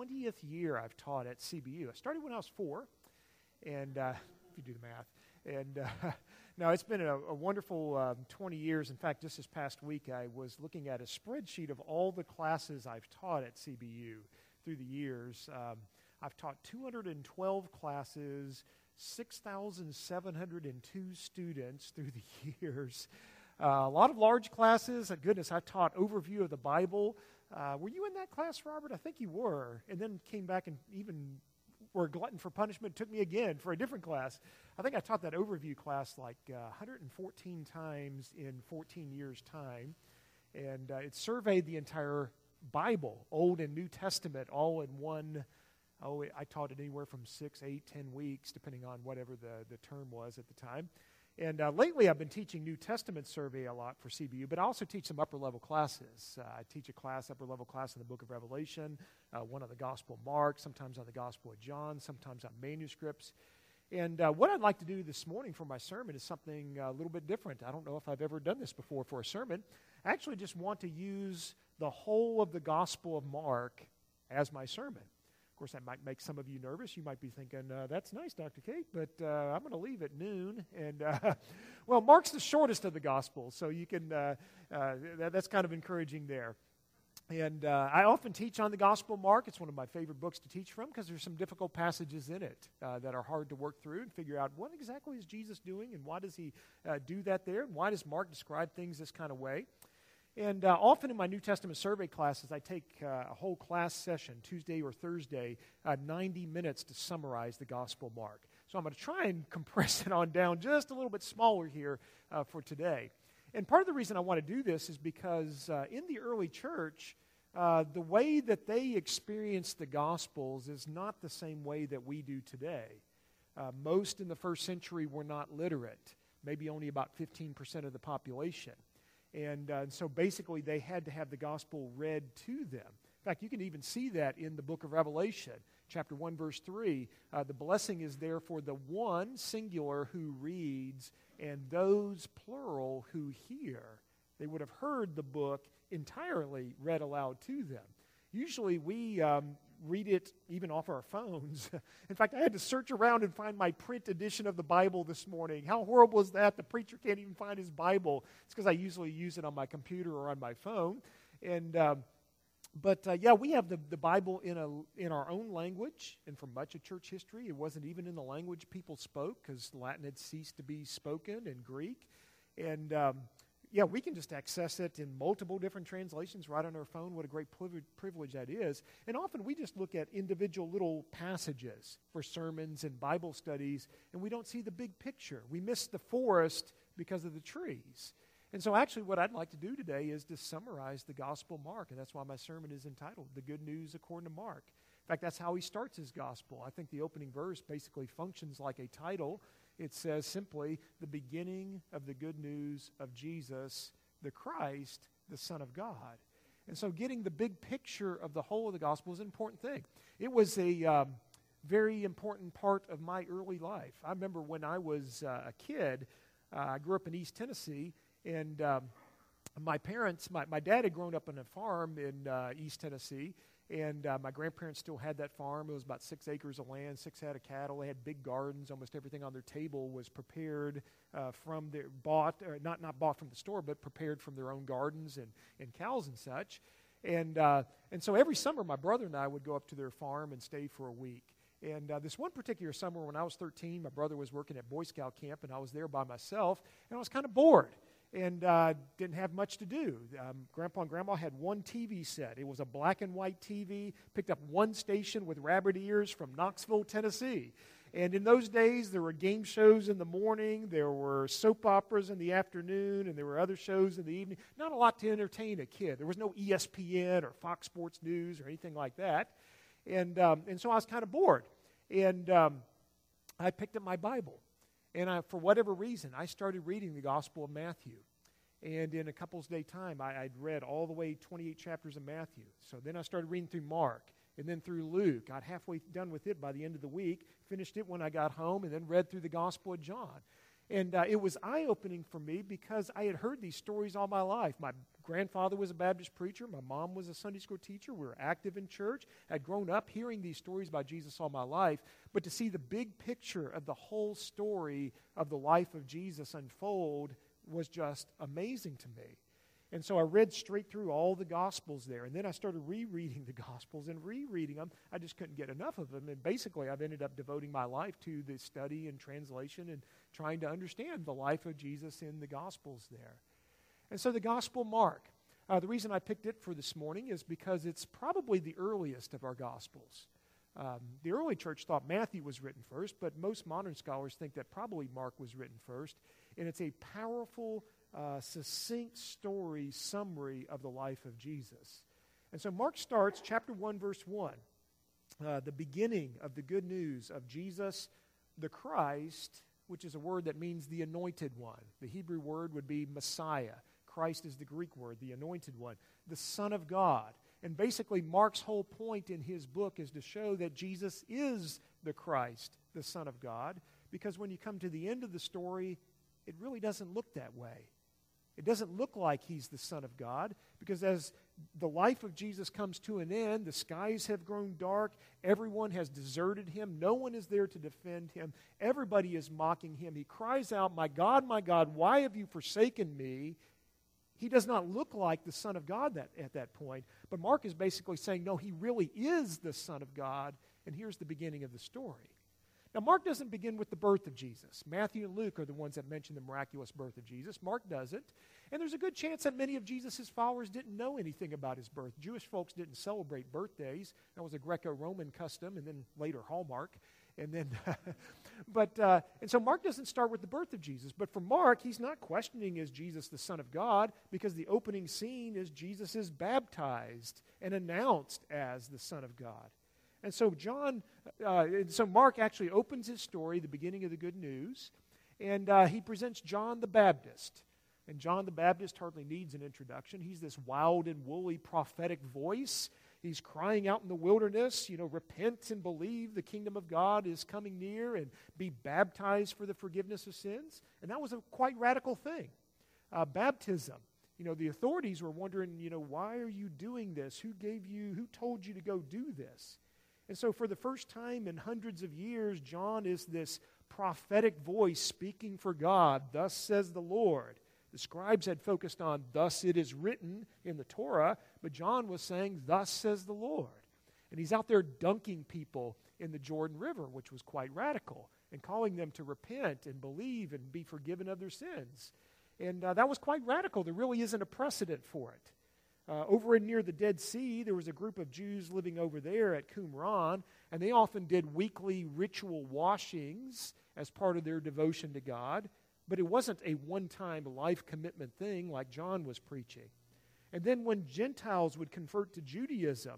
20th year I've taught at CBU. I started when I was 4, and if you do the math. And no, it's been a wonderful 20 years. In fact, just this past week, I was looking at a spreadsheet of all the classes I've taught at CBU through the years. I've taught 212 classes, 6,702 students through the years. A lot of large classes. Goodness, I taught overview of the Bible. Were you in that class, Robert? I think you were. And then came back and even were a glutton for punishment, took me again for a different class. I think I taught that overview class like 114 times in 14 years' time. And it surveyed the entire Bible, Old and New Testament, all in one. I taught it anywhere from 6, 8, 10 weeks, depending on whatever the term was at the time. And lately I've been teaching New Testament survey a lot for CBU, but I also teach some upper-level classes. I teach a upper-level class in the book of Revelation, one on the Gospel of Mark, sometimes on the Gospel of John, sometimes on manuscripts. And what I'd like to do this morning for my sermon is something a little bit different. I don't know if I've ever done this before for a sermon. I actually just want to use the whole of the Gospel of Mark as my sermon. Of course, that might make some of you nervous. You might be thinking, that's nice, Dr. Kate, but I'm going to leave at noon. And, well, Mark's the shortest of the Gospels, so you can, that's kind of encouraging there. And I often teach on the Gospel of Mark. It's one of my favorite books to teach from because there's some difficult passages in it that are hard to work through and figure out what exactly is Jesus doing and why does he do that there, and why does Mark describe things this kind of way. And often in my New Testament survey classes, I take a whole class session, Tuesday or Thursday, 90 minutes to summarize the Gospel of Mark. So I'm going to try and compress it on down just a little bit smaller here for today. And part of the reason I want to do this is because in the early church, the way that they experienced the Gospels is not the same way that we do today. Most in the first century were not literate, maybe only about 15% of the population. And so basically they had to have the gospel read to them. In fact, you can even see that in the book of Revelation, chapter 1, verse 3. The blessing is there for the one, singular, who reads, and those, plural, who hear. They would have heard the book entirely read aloud to them. Usually we read it even off our phones. In fact, I had to search around and find my print edition of the Bible this morning. How horrible is that? The preacher can't even find his Bible. It's because I usually use it on my computer or on my phone. And But we have the Bible in our own language, and for much of church history, it wasn't even in the language people spoke because Latin had ceased to be spoken, and Greek. And we can just access it in multiple different translations right on our phone. What a great privilege that is. And often we just look at individual little passages for sermons and Bible studies, and we don't see the big picture. We miss the forest because of the trees. And so actually what I'd like to do today is to summarize the Gospel of Mark, and that's why my sermon is entitled, The Good News According to Mark. In fact, that's how he starts his Gospel. I think the opening verse basically functions like a title. It says simply, the beginning of the good news of Jesus, the Christ, the Son of God. And so getting the big picture of the whole of the Gospel is an important thing. It was a very important part of my early life. I remember when I was a kid, I grew up in East Tennessee, and my parents, my dad had grown up on a farm in East Tennessee, and my grandparents still had that farm. It was about 6 acres of land, 6 head of cattle. They had big gardens. Almost everything on their table was prepared not bought from the store, but prepared from their own gardens and cows and such. And so every summer, my brother and I would go up to their farm and stay for a week. And this one particular summer when I was 13, my brother was working at Boy Scout camp, and I was there by myself, and I was kind of bored. And didn't have much to do. Grandpa and Grandma had one TV set. It was a black and white TV, picked up one station with rabbit ears from Knoxville, Tennessee. And in those days, there were game shows in the morning, there were soap operas in the afternoon, and there were other shows in the evening. Not a lot to entertain a kid. There was no ESPN or Fox Sports News or anything like that. And so I was kind of bored. And I picked up my Bible. And for whatever reason, I started reading the Gospel of Matthew. And in a couple's day time, I'd read all the way 28 chapters of Matthew. So then I started reading through Mark, and then through Luke. Got halfway done with it by the end of the week, finished it when I got home, and then read through the Gospel of John. And it was eye-opening for me because I had heard these stories all my life. My grandfather was a Baptist preacher. My mom was a Sunday school teacher. We were active in church. I'd grown up hearing these stories about Jesus all my life. But to see the big picture of the whole story of the life of Jesus unfold was just amazing to me. And so I read straight through all the Gospels there. And then I started rereading the Gospels and rereading them. I just couldn't get enough of them. And basically, I've ended up devoting my life to the study and translation and trying to understand the life of Jesus in the Gospels there. And so the Gospel Mark. The reason I picked it for this morning is because it's probably the earliest of our Gospels. The early church thought Matthew was written first, but most modern scholars think that probably Mark was written first. And it's a powerful, succinct story summary of the life of Jesus. And so Mark starts, chapter 1, verse 1, the beginning of the good news of Jesus the Christ, which is a word that means the anointed one. The Hebrew word would be Messiah. Christ is the Greek word, the anointed one, the Son of God. And basically, Mark's whole point in his book is to show that Jesus is the Christ, the Son of God, because when you come to the end of the story, it really doesn't look that way. It doesn't look like he's the Son of God, because as the life of Jesus comes to an end, the skies have grown dark, everyone has deserted him, no one is there to defend him, everybody is mocking him. He cries out, my God, why have you forsaken me?" He does not look like the Son of God at that point, but Mark is basically saying, no, he really is the Son of God, and here's the beginning of the story. Now, Mark doesn't begin with the birth of Jesus. Matthew and Luke are the ones that mention the miraculous birth of Jesus. Mark doesn't. And there's a good chance that many of Jesus' followers didn't know anything about his birth. Jewish folks didn't celebrate birthdays. That was a Greco-Roman custom, and then later Hallmark. And then, and so Mark doesn't start with the birth of Jesus. But for Mark, he's not questioning, is Jesus the Son of God? Because the opening scene is Jesus is baptized and announced as the Son of God. And so Mark actually opens his story, the beginning of the good news, and he presents John the Baptist. And John the Baptist hardly needs an introduction. He's this wild and woolly prophetic voice. He's crying out in the wilderness, repent and believe the kingdom of God is coming near and be baptized for the forgiveness of sins. And that was a quite radical thing. Baptism. The authorities were wondering, why are you doing this? Who told you to go do this? And so for the first time in hundreds of years, John is this prophetic voice speaking for God. Thus says the Lord. The scribes had focused on, thus it is written in the Torah, but John was saying, thus says the Lord. And he's out there dunking people in the Jordan River, which was quite radical, and calling them to repent and believe and be forgiven of their sins. And that was quite radical. There really isn't a precedent for it. Over near the Dead Sea, there was a group of Jews living over there at Qumran, and they often did weekly ritual washings as part of their devotion to God. But it wasn't a one-time life commitment thing like John was preaching. And then when Gentiles would convert to Judaism,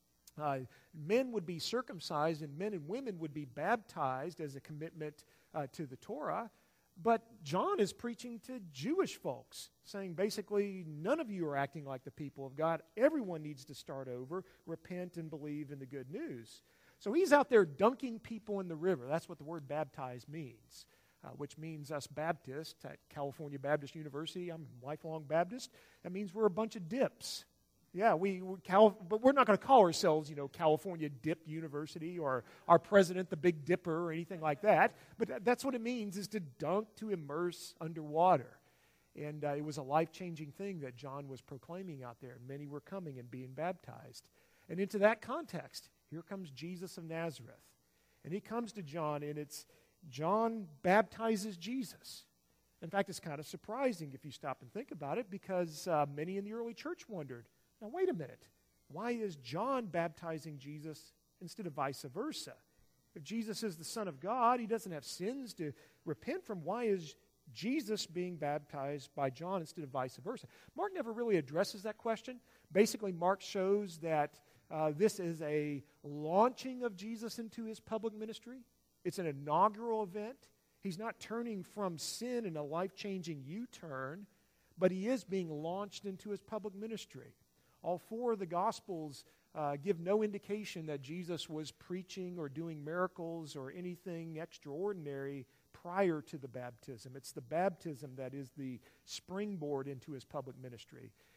men would be circumcised and men and women would be baptized as a commitment to the Torah. But John is preaching to Jewish folks, saying basically, none of you are acting like the people of God. Everyone needs to start over, repent, and believe in the good news. So he's out there dunking people in the river. That's what the word baptize means. Which means us Baptists at California Baptist University, I'm a lifelong Baptist, that means we're a bunch of dips. Yeah, but we're not going to call ourselves, California Dip University or our president, the Big Dipper, or anything like that. But that's what it means, is to dunk, to immerse underwater. And it was a life-changing thing that John was proclaiming out there. Many were coming and being baptized. And into that context, here comes Jesus of Nazareth. And he comes to John, and it's John baptizes Jesus. In fact, it's kind of surprising if you stop and think about it, because many in the early church wondered, now wait a minute, why is John baptizing Jesus instead of vice versa? If Jesus is the Son of God, he doesn't have sins to repent from. Why is Jesus being baptized by John instead of vice versa? Mark never really addresses that question. Basically, Mark shows that this is a launching of Jesus into his public ministry. It's an inaugural event. He's not turning from sin in a life-changing U-turn, but he is being launched into his public ministry. All four of the Gospels give no indication that Jesus was preaching or doing miracles or anything extraordinary prior to the baptism. It's the baptism that is the springboard into his public ministry.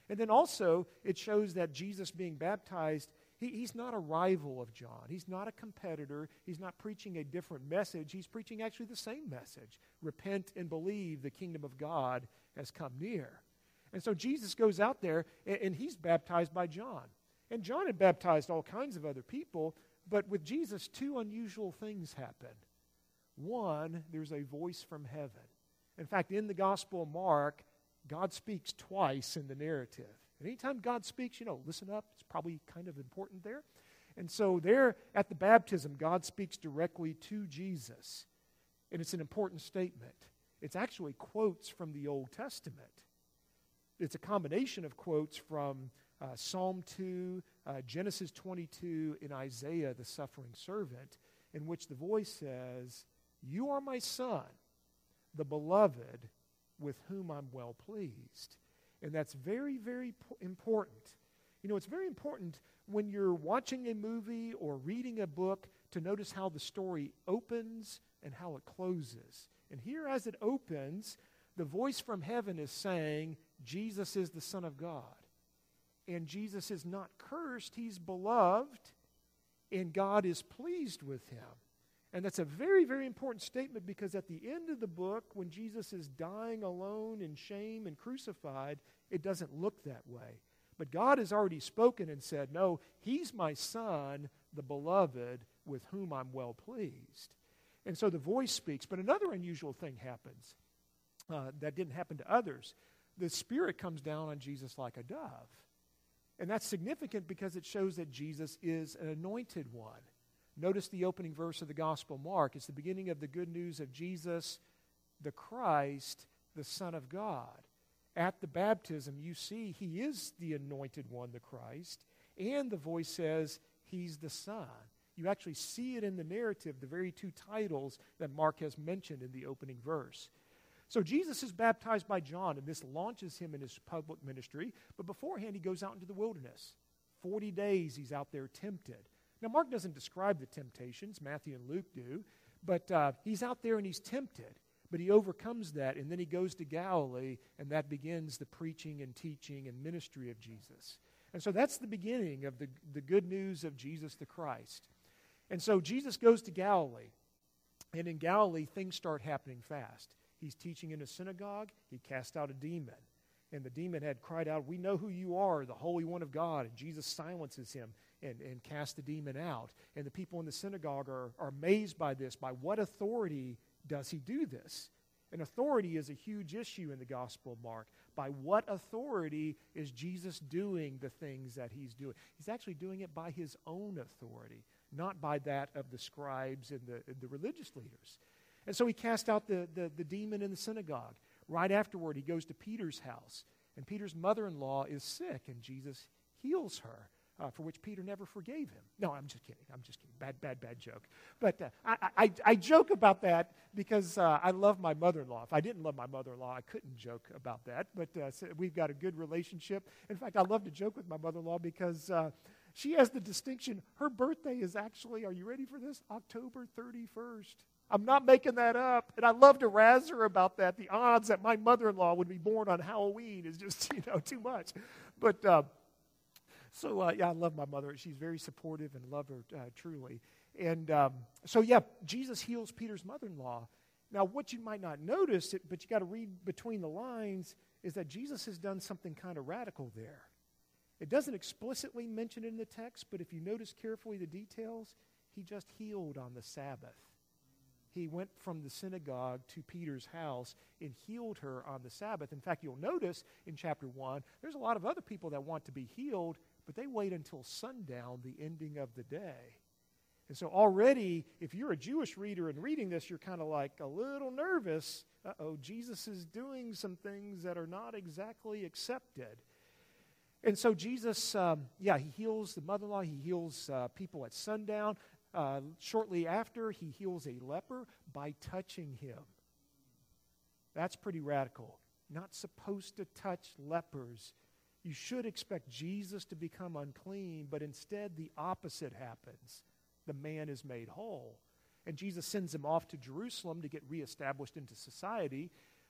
And then also, it shows that Jesus being baptized, he's not a rival of John. He's not a competitor. He's not preaching a different message. He's preaching actually the same message. Repent and believe, the kingdom of God has come near. And so Jesus goes out there, and he's baptized by John. And John had baptized all kinds of other people, but with Jesus, two unusual things happen. One, there's a voice from heaven. In fact, in the Gospel of Mark, God speaks twice in the narrative. And anytime God speaks, listen up. It's probably kind of important there. And so there at the baptism, God speaks directly to Jesus. And it's an important statement. It's actually quotes from the Old Testament. It's a combination of quotes from Psalm 2, Genesis 22, and Isaiah, the suffering servant, in which the voice says, "You are my son, the beloved, with whom I'm well pleased." And that's very, very important. It's very important when you're watching a movie or reading a book to notice how the story opens and how it closes. And here as it opens, the voice from heaven is saying, Jesus is the Son of God. And Jesus is not cursed, he's beloved, and God is pleased with him. And that's a very, very important statement, because at the end of the book, when Jesus is dying alone in shame and crucified, it doesn't look that way. But God has already spoken and said, no, he's my son, the beloved, with whom I'm well pleased. And so the voice speaks. But another unusual thing happens that didn't happen to others. The Spirit comes down on Jesus like a dove. And that's significant because it shows that Jesus is an anointed one. Notice the opening verse of the Gospel of Mark. It's the beginning of the good news of Jesus, the Christ, the Son of God. At the baptism, you see he is the anointed one, the Christ, and the voice says he's the Son. You actually see it in the narrative, the very two titles that Mark has mentioned in the opening verse. So Jesus is baptized by John, and this launches him in his public ministry. But beforehand, he goes out into the wilderness. 40 days he's out there tempted. Now, Mark doesn't describe the temptations. Matthew and Luke do. But he's out there and he's tempted. But he overcomes that, and then he goes to Galilee, and that begins the preaching and teaching and ministry of Jesus. And so that's the beginning of the good news of Jesus the Christ. And so Jesus goes to Galilee. And in Galilee, things start happening fast. He's teaching in a synagogue. He cast out a demon. And the demon had cried out, "We know who you are, the Holy One of God." And Jesus silences him and casts the demon out. And the people in the synagogue are amazed by this. By what authority does he do this? And authority is a huge issue in the Gospel of Mark. By what authority is Jesus doing the things that he's doing? He's actually doing it by his own authority, not by that of the scribes and the religious leaders. And so he cast out the demon in the synagogue. Right afterward, he goes to Peter's house. And Peter's mother-in-law is sick, and Jesus heals her, for which Peter never forgave him. No, I'm just kidding. Bad joke. But I joke about that because I love my mother-in-law. If I didn't love my mother-in-law, I couldn't joke about that. But so we've got a good relationship. In fact, I love to joke with my mother-in-law because she has the distinction. Her birthday is actually, are you ready for this? October 31st. I'm not making that up. And I love to razz her about that. The odds that my mother-in-law would be born on Halloween is just, too much. But So, I love my mother. She's very supportive and love her truly. And Jesus heals Peter's mother-in-law. Now, what you might not notice, but you got to read between the lines, is that Jesus has done something kind of radical there. It doesn't explicitly mention it in the text, but if you notice carefully the details, he just healed on the Sabbath. He went from the synagogue to Peter's house and healed her on the Sabbath. In fact, you'll notice in chapter 1, there's a lot of other people that want to be healed, but they wait until sundown, the ending of the day. And so already, if you're a Jewish reader and reading this, you're kind of like a little nervous. Jesus is doing some things that are not exactly accepted. And so Jesus, he heals the mother-in-law. He heals people at sundown. Shortly after, he heals a leper by touching him. That's pretty radical. Not supposed to touch lepers. You should expect Jesus to become unclean, but instead the opposite happens. The man is made whole. And Jesus sends him off to Jerusalem to get reestablished into society.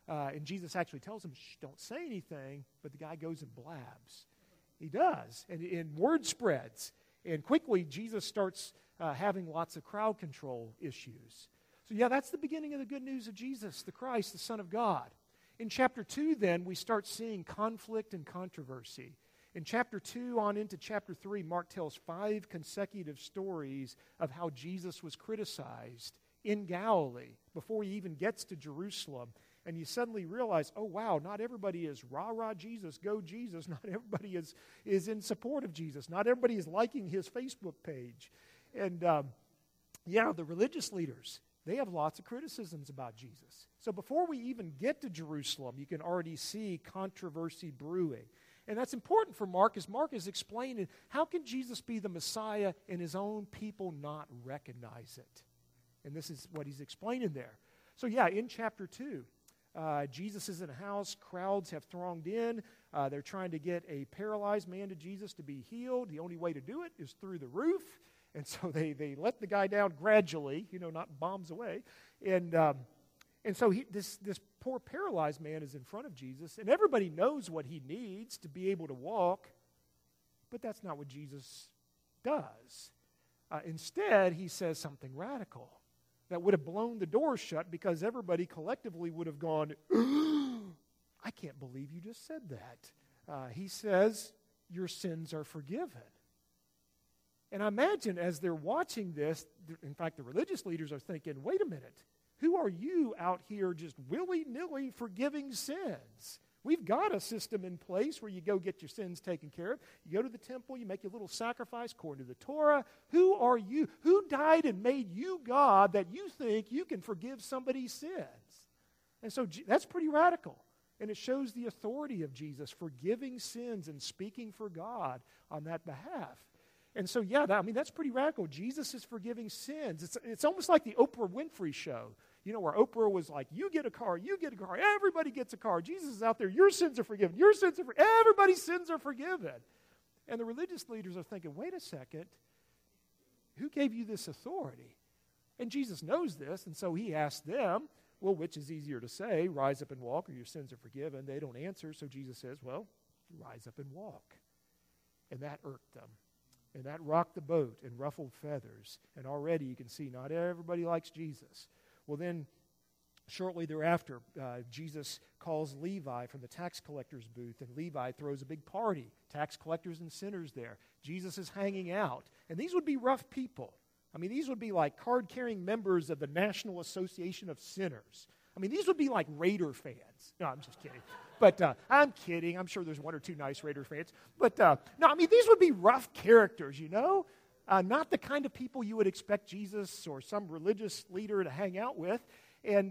And Jesus actually tells him, shh, don't say anything, but the guy goes and blabs. He does, and word spreads. And quickly, Jesus starts having lots of crowd control issues. So yeah, that's the beginning of the good news of Jesus, the Christ, the Son of God. In chapter 2, then, we start seeing conflict and controversy. In chapter 2 on into chapter 3, Mark tells 5 consecutive stories of how Jesus was criticized in Galilee before he even gets to Jerusalem. And you suddenly realize, oh wow, not everybody is rah-rah Jesus, go Jesus. Not everybody is in support of Jesus. Not everybody is liking his Facebook page. And the religious leaders, they have lots of criticisms about Jesus. So before we even get to Jerusalem, you can already see controversy brewing. And that's important for Mark, as Mark is explaining, how can Jesus be the Messiah and his own people not recognize it? And this is what he's explaining there. So yeah, in chapter 2, Jesus is in a house, crowds have thronged in, they're trying to get a paralyzed man to Jesus to be healed. The only way to do it is through the roof. And so they let the guy down gradually, not bombs away. And so this poor paralyzed man is in front of Jesus, and everybody knows what he needs to be able to walk, but that's not what Jesus does. Instead, he says something radical that would have blown the door shut, because everybody collectively would have gone, I can't believe you just said that. He says, your sins are forgiven. And I imagine as they're watching this, in fact, the religious leaders are thinking, wait a minute, who are you out here just willy-nilly forgiving sins? We've got a system in place where you go get your sins taken care of. You go to the temple, you make a little sacrifice according to the Torah. Who are you? Who died and made you God that you think you can forgive somebody's sins? And so that's pretty radical. And it shows the authority of Jesus forgiving sins and speaking for God on that behalf. And so, that's pretty radical. Jesus is forgiving sins. It's almost like the Oprah Winfrey show, where Oprah was like, you get a car, everybody gets a car. Jesus is out there, your sins are forgiven, everybody's sins are forgiven. And the religious leaders are thinking, wait a second, who gave you this authority? And Jesus knows this, and so he asks them, well, which is easier to say, rise up and walk, or your sins are forgiven? They don't answer, so Jesus says, well, rise up and walk. And that irked them. And that rocked the boat and ruffled feathers. And already you can see not everybody likes Jesus. Well, then, shortly thereafter, Jesus calls Levi from the tax collector's booth, and Levi throws a big party. Tax collectors and sinners there. Jesus is hanging out. And these would be rough people. These would be like card-carrying members of the National Association of Sinners. These would be like Raider fans. No, I'm just kidding. But I'm kidding. I'm sure there's one or two nice Raider fans. But these would be rough characters, not the kind of people you would expect Jesus or some religious leader to hang out with. And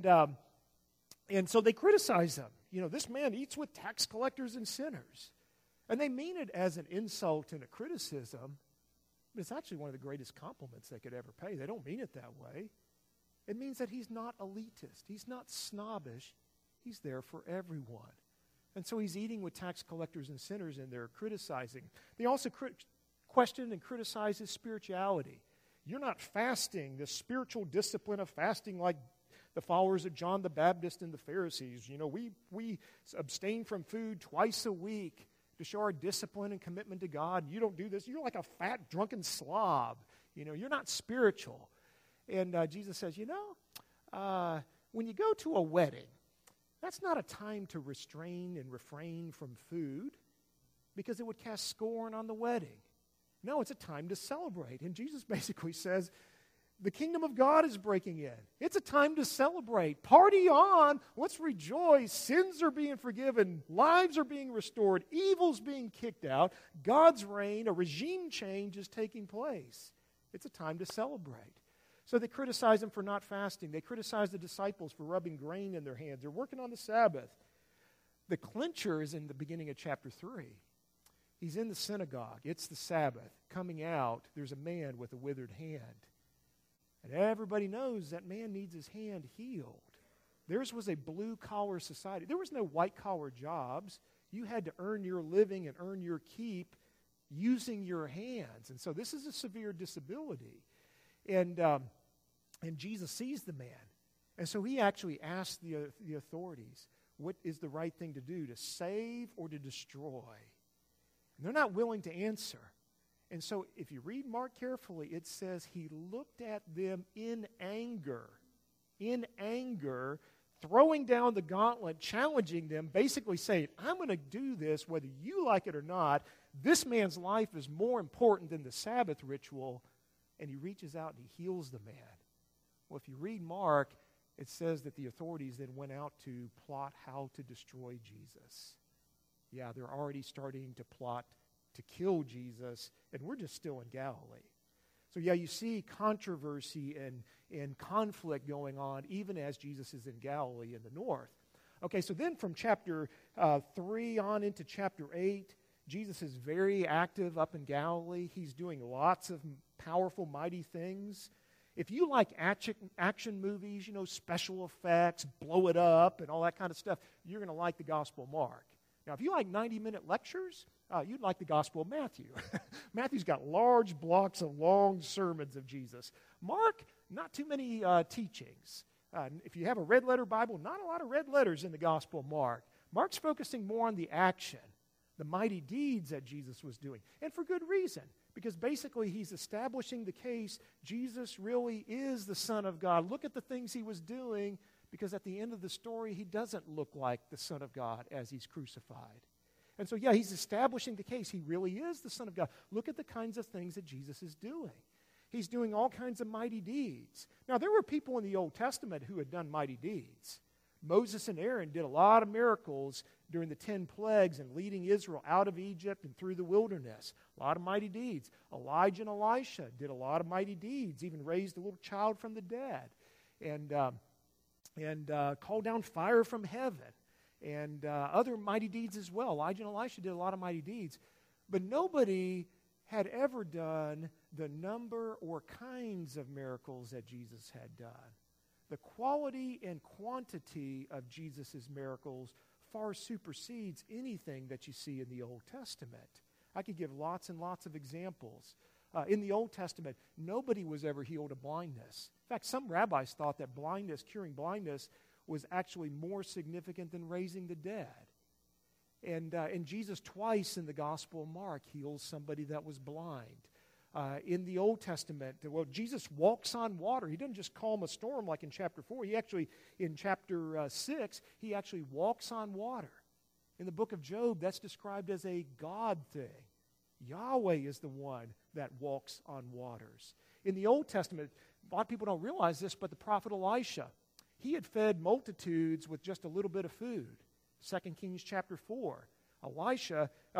so they criticize him. This man eats with tax collectors and sinners. And they mean it as an insult and a criticism, but it's actually one of the greatest compliments they could ever pay. They don't mean it that way. It means that he's not elitist. He's not snobbish. He's there for everyone. And so he's eating with tax collectors and sinners, and they're criticizing. They also question and criticize his spirituality. You're not fasting, the spiritual discipline of fasting like the followers of John the Baptist and the Pharisees. We abstain from food twice a week to show our discipline and commitment to God. You don't do this. You're like a fat, drunken slob. You're not spiritual. And Jesus says, when you go to a wedding, that's not a time to restrain and refrain from food, because it would cast scorn on the wedding. No, it's a time to celebrate. And Jesus basically says, the kingdom of God is breaking in. It's a time to celebrate. Party on. Let's rejoice. Sins are being forgiven. Lives are being restored. Evil's being kicked out. God's reign, a regime change is taking place. It's a time to celebrate. So they criticize him for not fasting. They criticize the disciples for rubbing grain in their hands. They're working on the Sabbath. The clincher is in the beginning of chapter 3. He's in the synagogue. It's the Sabbath. Coming out, there's a man with a withered hand. And everybody knows that man needs his hand healed. Theirs was a blue-collar society. There was no white-collar jobs. You had to earn your living and earn your keep using your hands. And so this is a severe disability. And Jesus sees the man. And so he actually asks the authorities, what is the right thing to do, to save or to destroy? And they're not willing to answer. And so if you read Mark carefully, it says he looked at them in anger, throwing down the gauntlet, challenging them, basically saying, I'm going to do this whether you like it or not. This man's life is more important than the Sabbath ritual. And he reaches out and he heals the man. Well, if you read Mark, it says that the authorities then went out to plot how to destroy Jesus. Yeah, they're already starting to plot to kill Jesus, and we're just still in Galilee. So yeah, you see controversy and conflict going on even as Jesus is in Galilee in the north. Okay, so then from chapter 3 on into chapter 8, Jesus is very active up in Galilee. He's doing lots of powerful, mighty things. If you like action movies, special effects, blow it up, and all that kind of stuff, you're going to like the Gospel of Mark. Now, if you like 90-minute lectures, you'd like the Gospel of Matthew. Matthew's got large blocks of long sermons of Jesus. Mark, not too many teachings. If you have a red letter Bible, not a lot of red letters in the Gospel of Mark. Mark's focusing more on the action, the mighty deeds that Jesus was doing, and for good reason, because basically he's establishing the case Jesus really is the Son of God. Look at the things he was doing, because at the end of the story, he doesn't look like the Son of God as he's crucified. And so, yeah, he's establishing the case. He really is the Son of God. Look at the kinds of things that Jesus is doing. He's doing all kinds of mighty deeds. Now, there were people in the Old Testament who had done mighty deeds. Moses and Aaron did a lot of miracles during the 10 plagues and leading Israel out of Egypt and through the wilderness. A lot of mighty deeds. Elijah and Elisha did a lot of mighty deeds, even raised a little child from the dead and called down fire from heaven. And other mighty deeds as well. Elijah and Elisha did a lot of mighty deeds. But nobody had ever done the number or kinds of miracles that Jesus had done. The quality and quantity of Jesus' miracles far supersedes anything that you see in the Old Testament. I could give lots and lots of examples. In the Old Testament, nobody was ever healed of blindness. In fact, some rabbis thought that curing blindness, was actually more significant than raising the dead. And Jesus twice in the Gospel of Mark heals somebody that was blind. In the Old Testament, Jesus walks on water. He doesn't just calm a storm like in chapter 4. In chapter 6, he actually walks on water. In the book of Job, that's described as a God thing. Yahweh is the one that walks on waters. In the Old Testament, a lot of people don't realize this, but the prophet Elisha, he had fed multitudes with just a little bit of food. 2 Kings chapter 4. Elisha, I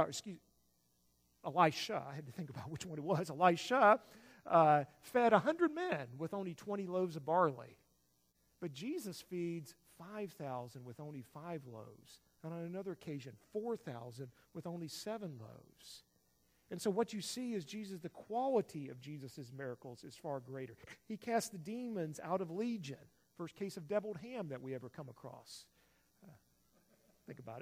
had to think about which one it was. Elisha fed 100 men with only 20 loaves of barley. But Jesus feeds 5,000 with only 5 loaves. And on another occasion, 4,000 with only 7 loaves. And so what you see is the quality of Jesus' miracles is far greater. He cast the demons out of Legion. First case of deviled ham that we ever come across. Think about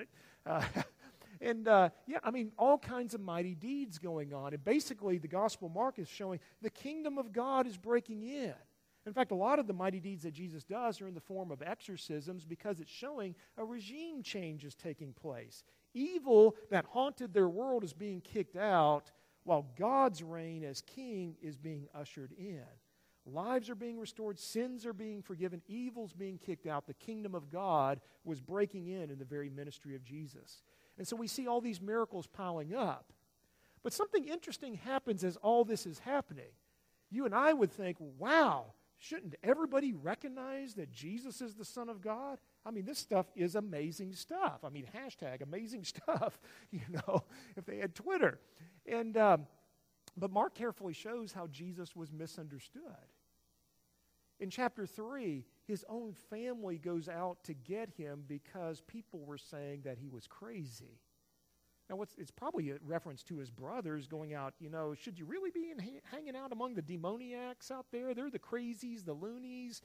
it. All kinds of mighty deeds going on. And basically, the Gospel of Mark is showing the kingdom of God is breaking in. In fact, a lot of the mighty deeds that Jesus does are in the form of exorcisms because it's showing a regime change is taking place. Evil that haunted their world is being kicked out, while God's reign as king is being ushered in. Lives are being restored, sins are being forgiven, evil's being kicked out. The kingdom of God was breaking in the very ministry of Jesus. And so we see all these miracles piling up. But something interesting happens as all this is happening. You and I would think, wow, shouldn't everybody recognize that Jesus is the Son of God? This stuff is amazing stuff. Hashtag amazing stuff, if they had Twitter. But Mark carefully shows how Jesus was misunderstood. In chapter 3, his own family goes out to get him because people were saying that he was crazy. Now, it's probably a reference to his brothers going out, should you really be hanging out among the demoniacs out there? They're the crazies, the loonies.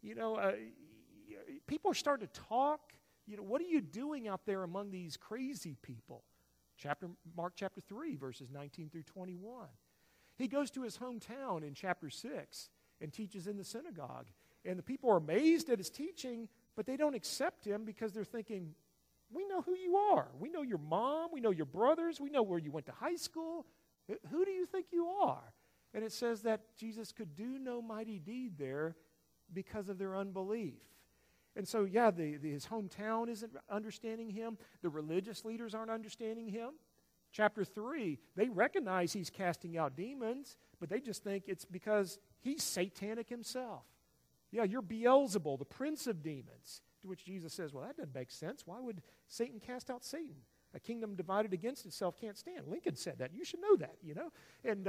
People are starting to talk. What are you doing out there among these crazy people? Mark chapter 3, verses 19 through 21. He goes to his hometown in chapter 6 and teaches in the synagogue. And the people are amazed at his teaching, but they don't accept him because they're thinking, We know who you are. We know your mom. We know your brothers. We know where you went to high school. Who do you think you are? And it says that Jesus could do no mighty deed there because of their unbelief. And so, yeah, his hometown isn't understanding him. The religious leaders aren't understanding him. Chapter 3, they recognize he's casting out demons, but they just think it's because he's satanic himself. Yeah, you're Beelzebul, the prince of demons. To which Jesus says, well, that doesn't make sense. Why would Satan cast out Satan? A kingdom divided against itself can't stand. Lincoln said that. You should know that, you know. And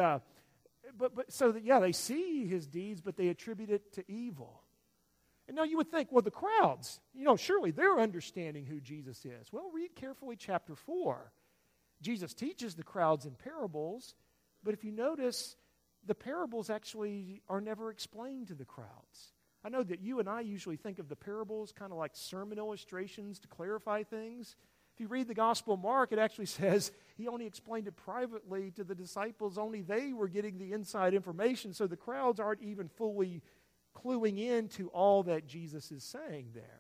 they see his deeds, but they attribute it to evil. And now you would think, well, the crowds, surely they're understanding who Jesus is. Well, read carefully chapter 4. Jesus teaches the crowds in parables, but if you notice, the parables actually are never explained to the crowds. I know that you and I usually think of the parables kind of like sermon illustrations to clarify things. If you read the Gospel of Mark, it actually says he only explained it privately to the disciples. Only they were getting the inside information, so the crowds aren't even fully cluing into all that Jesus is saying there.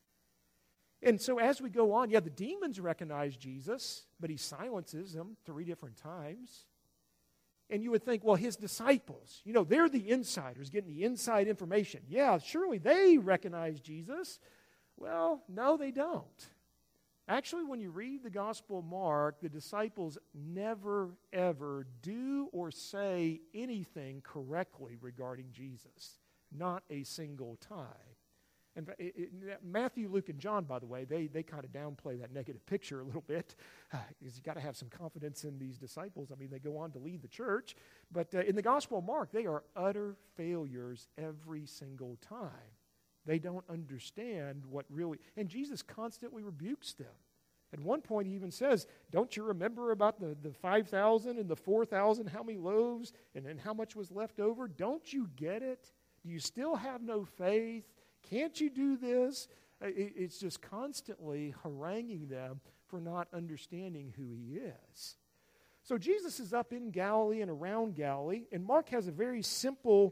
And so as we go on, the demons recognize Jesus, but he silences them 3 different times. And you would think, well, his disciples, they're the insiders getting the inside information. Yeah, surely they recognize Jesus. Well, no, they don't. Actually, when you read the Gospel of Mark, the disciples never, ever do or say anything correctly regarding Jesus. Not a single time. And Matthew, Luke, and John, by the way, they kind of downplay that negative picture a little bit because you've got to have some confidence in these disciples. I mean, they go on to lead the church. But in the Gospel of Mark, they are utter failures every single time. They don't understand what really... And Jesus constantly rebukes them. At one point, he even says, don't you remember about the 5,000 and the 4,000, how many loaves and how much was left over? Don't you get it? Do you still have no faith? Can't you do this? It's just constantly haranguing them for not understanding who he is. So Jesus is up in Galilee and around Galilee, and Mark has a very simple,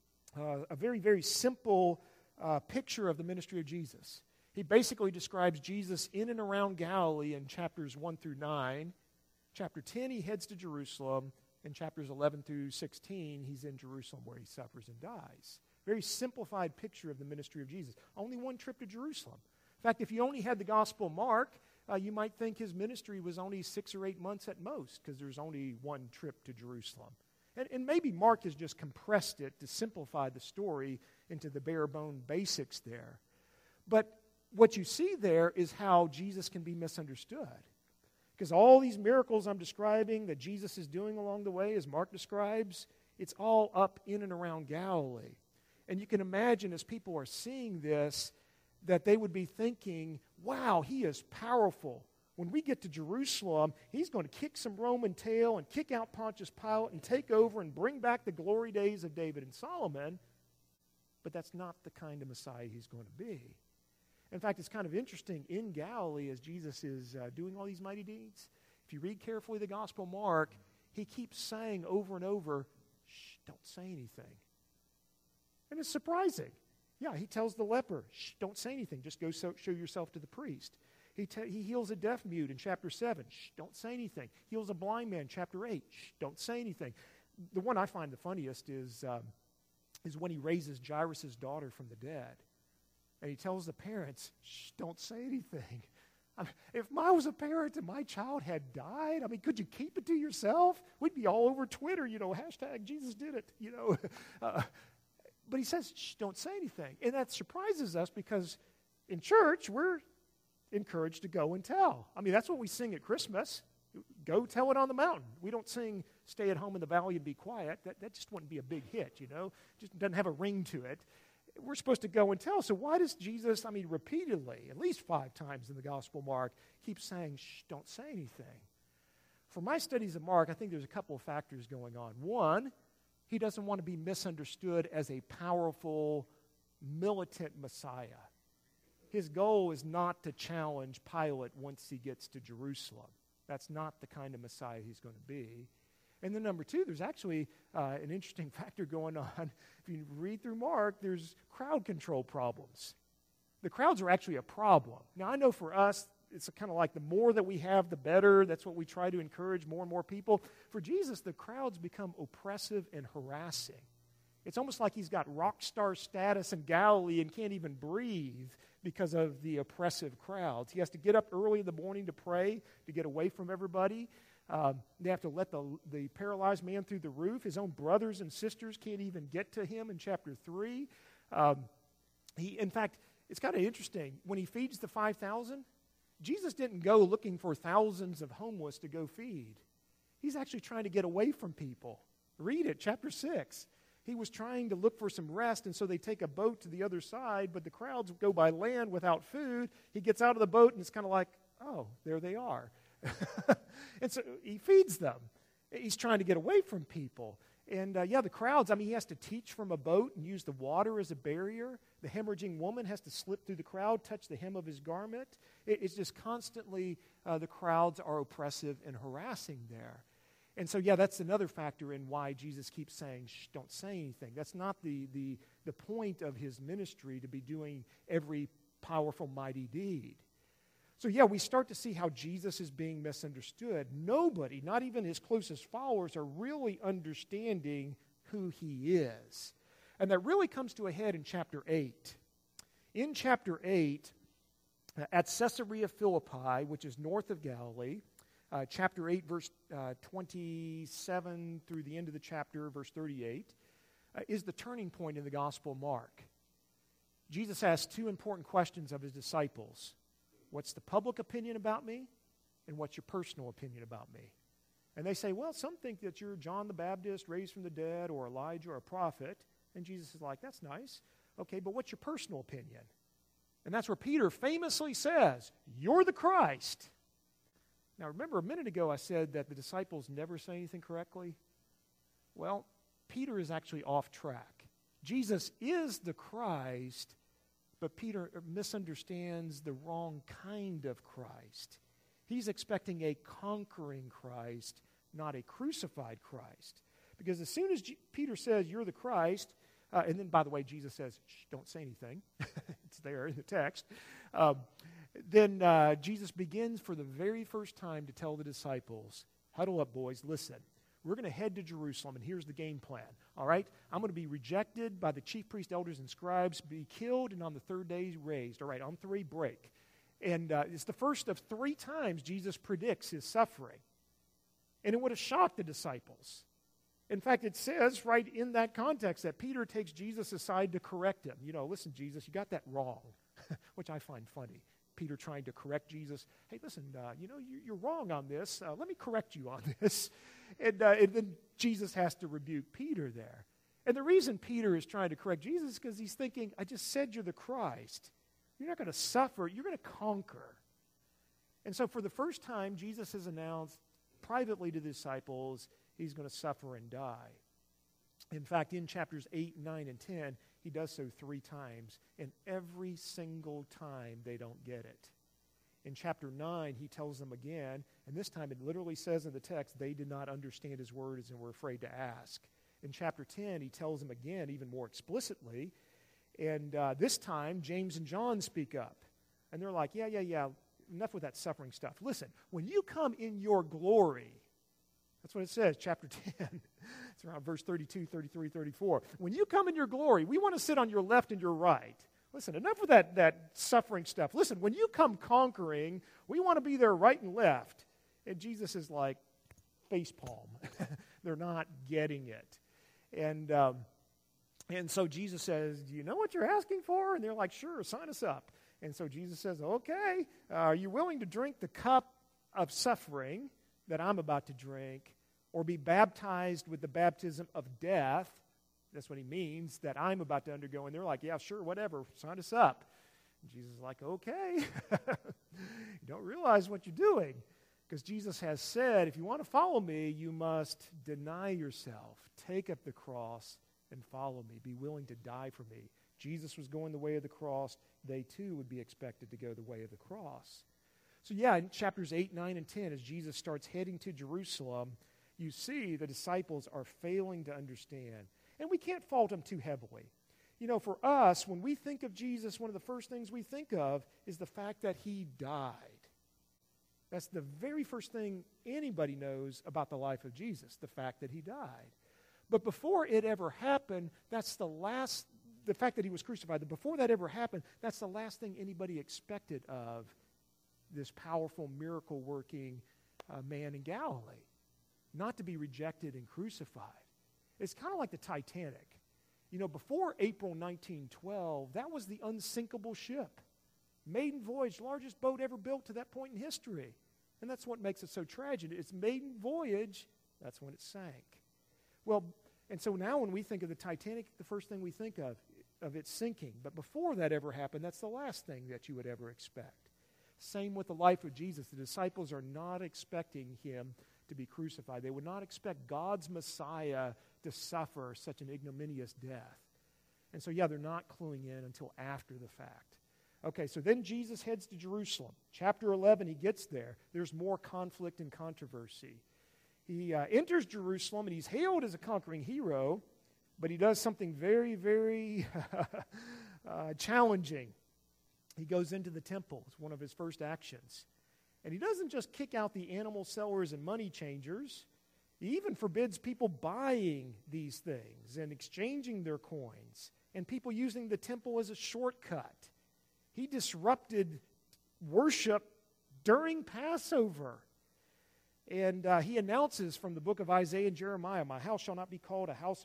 very simple picture of the ministry of Jesus. He basically describes Jesus in and around Galilee in chapters 1 through 9. Chapter 10, he heads to Jerusalem. In chapters 11 through 16, he's in Jerusalem where he suffers and dies. Very simplified picture of the ministry of Jesus. Only one trip to Jerusalem. In fact, if you only had the Gospel of Mark, you might think his ministry was only 6 or 8 months at most because there's only one trip to Jerusalem. And maybe Mark has just compressed it to simplify the story into the bare-bone basics there. But what you see there is how Jesus can be misunderstood. Because all these miracles I'm describing that Jesus is doing along the way, as Mark describes, it's all up in and around Galilee. And you can imagine as people are seeing this, that they would be thinking, wow, he is powerful. When we get to Jerusalem, he's going to kick some Roman tail and kick out Pontius Pilate and take over and bring back the glory days of David and Solomon. But that's not the kind of Messiah he's going to be. In fact, it's kind of interesting in Galilee as Jesus is doing all these mighty deeds. If you read carefully the Gospel of Mark, he keeps saying over and over, shh, don't say anything. And it's surprising. Yeah, he tells the leper, shh, don't say anything. Just go show yourself to the priest. He heals a deaf mute in chapter 7. Shh, don't say anything. Heals a blind man, chapter 8. Shh, don't say anything. The one I find the funniest is when he raises Jairus' daughter from the dead. And he tells the parents, shh, don't say anything. I mean, if I was a parent and my child had died, could you keep it to yourself? We'd be all over Twitter, hashtag Jesus did it, But he says, shh, don't say anything. And that surprises us because in church, we're encouraged to go and tell. That's what we sing at Christmas. Go tell it on the mountain. We don't sing stay at home in the valley and be quiet. That just wouldn't be a big hit, Just doesn't have a ring to it. We're supposed to go and tell. So why does Jesus, repeatedly, at least 5 times in the Gospel of Mark, keep saying, shh, don't say anything? For my studies of Mark, I think there's a couple of factors going on. One, he doesn't want to be misunderstood as a powerful, militant Messiah. His goal is not to challenge Pilate once he gets to Jerusalem. That's not the kind of Messiah he's going to be. And then number 2, there's actually an interesting factor going on. If you read through Mark, there's crowd control problems. The crowds are actually a problem. Now, I know for us, it's kind of like the more that we have, the better. That's what we try to encourage more and more people. For Jesus, the crowds become oppressive and harassing. It's almost like he's got rock star status in Galilee and can't even breathe because of the oppressive crowds. He has to get up early in the morning to pray, to get away from everybody. They have to let the paralyzed man through the roof. His own brothers and sisters can't even get to him in chapter 3. In fact, it's kind of interesting. When he feeds the 5,000, Jesus didn't go looking for thousands of homeless to go feed. He's actually trying to get away from people. Read it, chapter 6. He was trying to look for some rest, and so they take a boat to the other side, but the crowds go by land without food. He gets out of the boat, and it's kind of like, oh, there they are. And so he feeds them. He's trying to get away from people. And the crowds, he has to teach from a boat and use the water as a barrier. The hemorrhaging woman has to slip through the crowd, touch the hem of his garment. It's just constantly the crowds are oppressive and harassing there. And so, that's another factor in why Jesus keeps saying, shh, don't say anything. That's not the point of his ministry, to be doing every powerful, mighty deed. So, we start to see how Jesus is being misunderstood. Nobody, not even his closest followers, are really understanding who he is. And that really comes to a head in chapter 8. In chapter 8, at Caesarea Philippi, which is north of Galilee, chapter 8, verse 27 through the end of the chapter, verse 38, is the turning point in the Gospel of Mark. Jesus asked two important questions of his disciples. What's the public opinion about me? And what's your personal opinion about me? And they say, well, some think that you're John the Baptist, raised from the dead, or Elijah, or a prophet. And Jesus is like, that's nice. Okay, but what's your personal opinion? And that's where Peter famously says, you're the Christ. Now, remember a minute ago I said that the disciples never say anything correctly? Well, Peter is actually off track. Jesus is the Christ, but Peter misunderstands the wrong kind of Christ. He's expecting a conquering Christ, not a crucified Christ. Because as soon as Peter says, you're the Christ, and then, by the way, Jesus says, shh, don't say anything. It's there in the text. Then Jesus begins for the very first time to tell the disciples, huddle up, boys, listen. We're going to head to Jerusalem, and here's the game plan. All right? I'm going to be rejected by the chief priests, elders, and scribes, be killed, and on the third day raised. All right, on 3, break. And it's the first of 3 times Jesus predicts his suffering. And it would have shocked the disciples. In fact, it says right in that context that Peter takes Jesus aside to correct him. Listen, Jesus, you got that wrong, which I find funny. Peter trying to correct Jesus. Hey, listen, you're wrong on this. Let me correct you on this. And then Jesus has to rebuke Peter there. And the reason Peter is trying to correct Jesus is because he's thinking, I just said you're the Christ. You're not going to suffer. You're going to conquer. And so for the first time, Jesus has announced privately to the disciples he's going to suffer and die. In fact, in chapters 8, 9, and 10, he does so 3 times, and every single time they don't get it. In chapter 9, he tells them again, and this time it literally says in the text, they did not understand his words and were afraid to ask. In chapter 10, he tells them again, even more explicitly, and this time, James and John speak up. And they're like, yeah, enough with that suffering stuff. Listen, when you come in your glory, that's what it says, chapter 10. It's around verse 32, 33, 34. When you come in your glory, we want to sit on your left and your right. Listen, enough with that suffering stuff. Listen, when you come conquering, we want to be there right and left. And Jesus is like, facepalm. They're not getting it. And so Jesus says, do you know what you're asking for? And they're like, sure, sign us up. And so Jesus says, okay, are you willing to drink the cup of suffering that I'm about to drink, or be baptized with the baptism of death? That's what he means, that I'm about to undergo. And they're like, yeah, sure, whatever, sign us up. And Jesus is like, okay. You don't realize what you're doing. Because Jesus has said, if you want to follow me, you must deny yourself, take up the cross, and follow me. Be willing to die for me. Jesus was going the way of the cross. They too would be expected to go the way of the cross. So in chapters 8, 9, and 10, as Jesus starts heading to Jerusalem, you see the disciples are failing to understand. And we can't fault them too heavily. For us, when we think of Jesus, one of the first things we think of is the fact that he died. That's the very first thing anybody knows about the life of Jesus, the fact that he died. But before it ever happened, the fact that he was crucified, before that ever happened, that's the last thing anybody expected of this powerful, miracle-working man in Galilee. Not to be rejected and crucified. It's kind of like the Titanic. You know, before April 1912, that was the unsinkable ship. Maiden voyage, largest boat ever built to that point in history. And that's what makes it so tragic. It's maiden voyage, that's when it sank. Well, and so now when we think of the Titanic, the first thing we think of it sinking. But before that ever happened, that's the last thing that you would ever expect. Same with the life of Jesus. The disciples are not expecting him to be crucified. They would not expect God's Messiah to suffer such an ignominious death. And so, they're not cluing in until after the fact. Okay, so then Jesus heads to Jerusalem. Chapter 11, he gets there. There's more conflict and controversy. He enters Jerusalem, and he's hailed as a conquering hero, but he does something very, very challenging. He goes into the temple. It's one of his first actions. And he doesn't just kick out the animal sellers and money changers. He even forbids people buying these things and exchanging their coins and people using the temple as a shortcut. He disrupted worship during Passover. And he announces from the book of Isaiah and Jeremiah, my house shall be called a house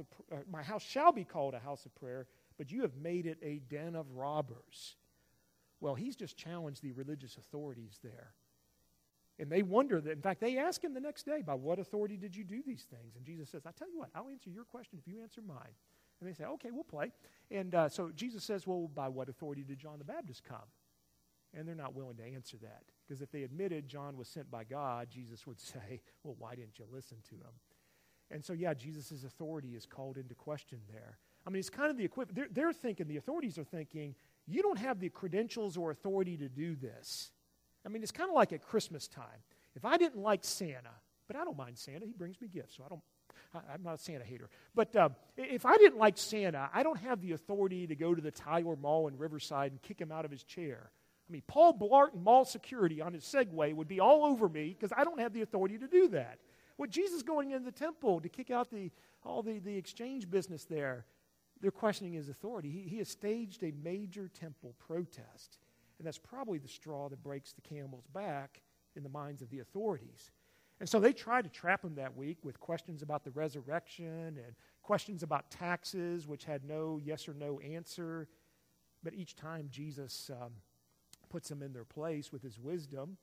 of prayer, but you have made it a den of robbers. Well, he's just challenged the religious authorities there. And they wonder that, in fact, they ask him the next day, by what authority did you do these things? And Jesus says, I tell you what, I'll answer your question if you answer mine. And they say, okay, we'll play. And so Jesus says, well, by what authority did John the Baptist come? And they're not willing to answer that. Because if they admitted John was sent by God, Jesus would say, well, why didn't you listen to him? And so, Jesus' authority is called into question there. I mean, it's kind of the equivalent. They're thinking, the authorities are thinking, you don't have the credentials or authority to do this. I mean, it's kind of like at Christmas time. If I didn't like Santa, but I don't mind Santa, he brings me gifts, so I'm not a Santa hater. But if I didn't like Santa, I don't have the authority to go to the Tyler Mall in Riverside and kick him out of his chair. I mean, Paul Blart and Mall Security on his Segway would be all over me because I don't have the authority to do that. With Jesus going into the temple to kick out all the exchange business there, they're questioning his authority. He has staged a major temple protest. And that's probably the straw that breaks the camel's back in the minds of the authorities. And so they tried to trap him that week with questions about the resurrection and questions about taxes, which had no yes or no answer. But each time Jesus puts them in their place with his wisdom.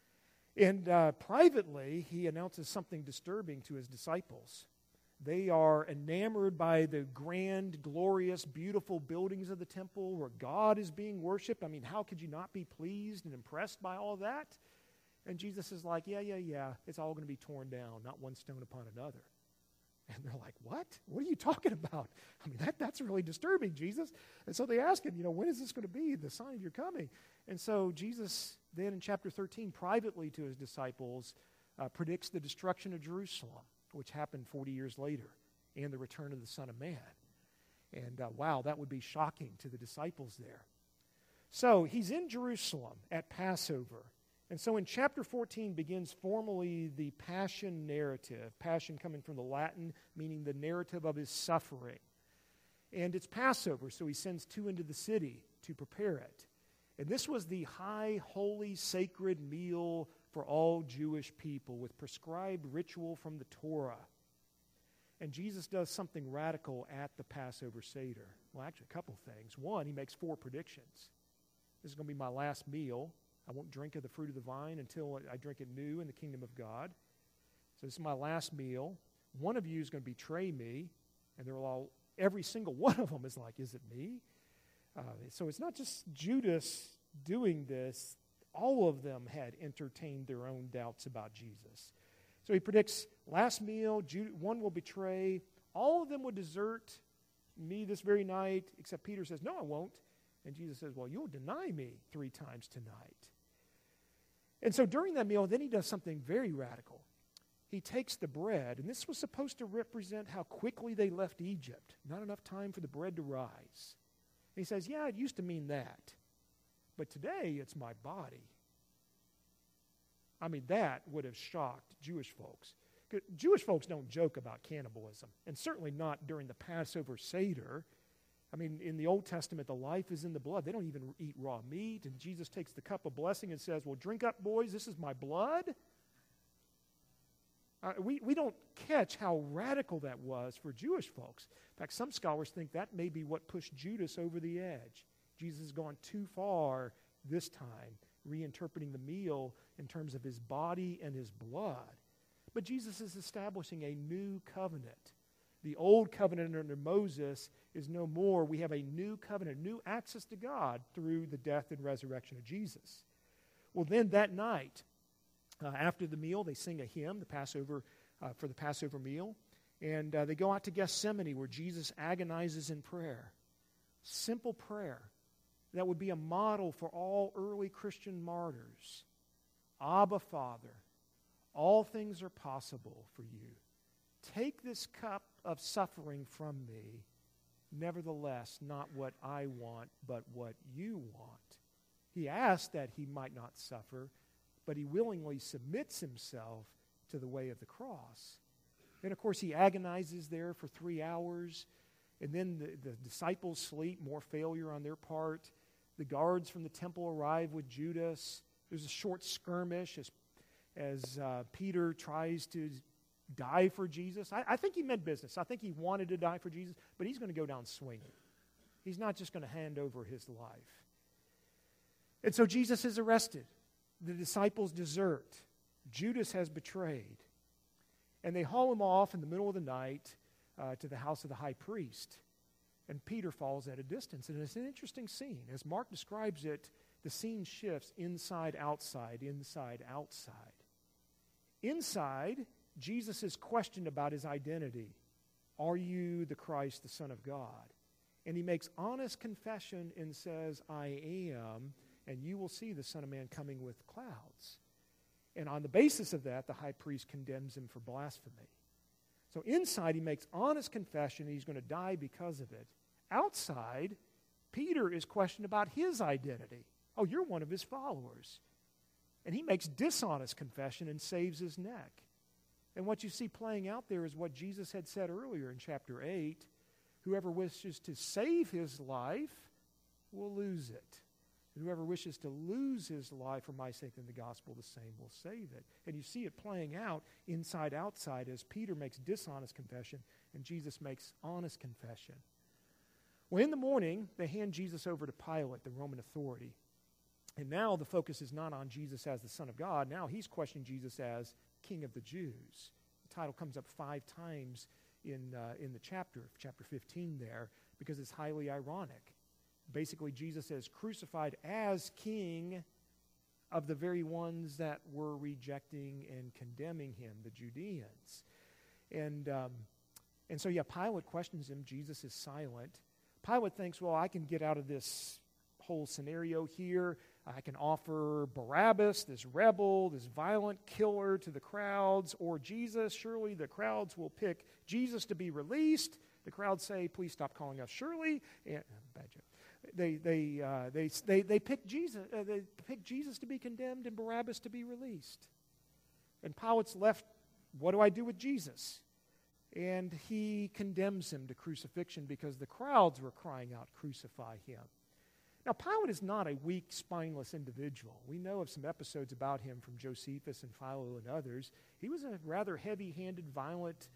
And privately, he announces something disturbing to his disciples. They are enamored by the grand, glorious, beautiful buildings of the temple where God is being worshipped. I mean, how could you not be pleased and impressed by all that? And Jesus is like, yeah, it's all going to be torn down, not one stone upon another. And they're like, what? What are you talking about? I mean, that's really disturbing, Jesus. And so they ask him, when is this going to be, the sign of your coming? And so Jesus then in chapter 13, privately to his disciples, predicts the destruction of Jerusalem, which happened 40 years later, and the return of the Son of Man. And wow, that would be shocking to the disciples there. So he's in Jerusalem at Passover. And so in chapter 14 begins formally the Passion narrative. Passion coming from the Latin, meaning the narrative of his suffering. And it's Passover, so he sends two into the city to prepare it. And this was the high, holy, sacred meal for all Jewish people with prescribed ritual from the Torah. And Jesus does something radical at the Passover Seder. Well, actually, a couple things. One, he makes 4 predictions. This is going to be my last meal. I won't drink of the fruit of the vine until I drink it new in the kingdom of God. So this is my last meal. One of you is going to betray me. And every single one of them is like, is it me? So it's not just Judas doing this. All of them had entertained their own doubts about Jesus. So he predicts last meal, one will betray. All of them would desert me this very night, except Peter says, no, I won't. And Jesus says, well, you'll deny me 3 times tonight. And so during that meal, then he does something very radical. He takes the bread, and this was supposed to represent how quickly they left Egypt. Not enough time for the bread to rise. And he says, yeah, it used to mean that. But today, it's my body. I mean, that would have shocked Jewish folks. Jewish folks don't joke about cannibalism, and certainly not during the Passover Seder. I mean, in the Old Testament, the life is in the blood. They don't even eat raw meat, and Jesus takes the cup of blessing and says, well, drink up, boys, this is my blood. We don't catch how radical that was for Jewish folks. In fact, some scholars think that may be what pushed Judas over the edge. Jesus has gone too far this time, reinterpreting the meal in terms of his body and his blood. But Jesus is establishing a new covenant. The old covenant under Moses is no more. We have a new covenant, new access to God through the death and resurrection of Jesus. Well, then that night, after the meal, they sing a hymn, for the Passover meal, and they go out to Gethsemane where Jesus agonizes in prayer. Simple prayer that would be a model for all early Christian martyrs. Abba, Father, all things are possible for you. Take this cup of suffering from me. Nevertheless, not what I want, but what you want. He asked that he might not suffer, but he willingly submits himself to the way of the cross. And of course, he agonizes there for 3 hours, and then the disciples sleep, more failure on their part. The guards from the temple arrive with Judas. There's a short skirmish as Peter tries to die for Jesus. I think he meant business. I think he wanted to die for Jesus, but he's going to go down swinging. He's not just going to hand over his life. And so Jesus is arrested. The disciples desert. Judas has betrayed. And they haul him off in the middle of the night to the house of the high priest. And Peter falls at a distance. And it's an interesting scene. As Mark describes it, the scene shifts inside, outside, inside, outside. Inside, Jesus is questioned about his identity. Are you the Christ, the Son of God? And he makes honest confession and says, I am, and you will see the Son of Man coming with clouds. And on the basis of that, the high priest condemns him for blasphemy. So inside, he makes honest confession and he's going to die because of it. Outside, Peter is questioned about his identity. Oh, you're one of his followers. And he makes dishonest confession and saves his neck. And what you see playing out there is what Jesus had said earlier in chapter 8. Whoever wishes to save his life will lose it. And whoever wishes to lose his life for my sake in the gospel, the same will save it. And you see it playing out inside, outside, as Peter makes dishonest confession and Jesus makes honest confession. Well, in the morning, they hand Jesus over to Pilate, the Roman authority. And now the focus is not on Jesus as the Son of God. Now he's questioning Jesus as King of the Jews. The title comes up 5 times in the chapter 15 there, because it's highly ironic. Basically, Jesus is crucified as king of the very ones that were rejecting and condemning him, the Judeans. And so, Pilate questions him. Jesus is silent. Pilate thinks, well, I can get out of this whole scenario here. I can offer Barabbas, this rebel, this violent killer, to the crowds, or Jesus. Surely the crowds will pick Jesus to be released. The crowds say, please stop calling us Shirley. And, bad joke. They pick Jesus. They pick Jesus to be condemned and Barabbas to be released. And Pilate's left, what do I do with Jesus? And he condemns him to crucifixion because the crowds were crying out, crucify him. Now, Pilate is not a weak, spineless individual. We know of some episodes about him from Josephus and Philo and others. He was a rather heavy-handed, violent,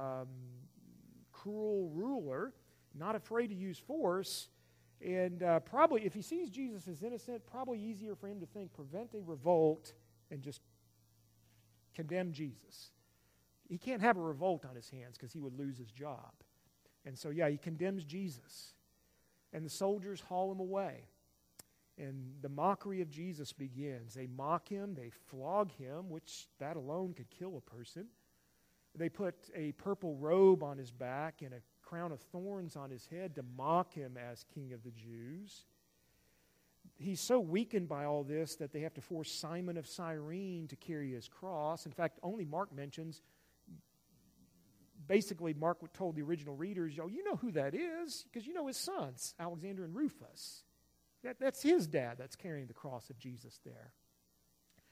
cruel ruler, not afraid to use force, and probably, if he sees Jesus as innocent, probably easier for him to think, prevent a revolt and just condemn Jesus. He can't have a revolt on his hands because he would lose his job. And so, he condemns Jesus. And the soldiers haul him away. And the mockery of Jesus begins. They mock him, they flog him, which that alone could kill a person. They put a purple robe on his back and a crown of thorns on his head to mock him as King of the Jews. He's so weakened by all this that they have to force Simon of Cyrene to carry his cross. In fact, only Mark mentions, basically Mark told the original readers, you know who that is, because you know his sons, Alexander and Rufus. That's his dad that's carrying the cross of Jesus there.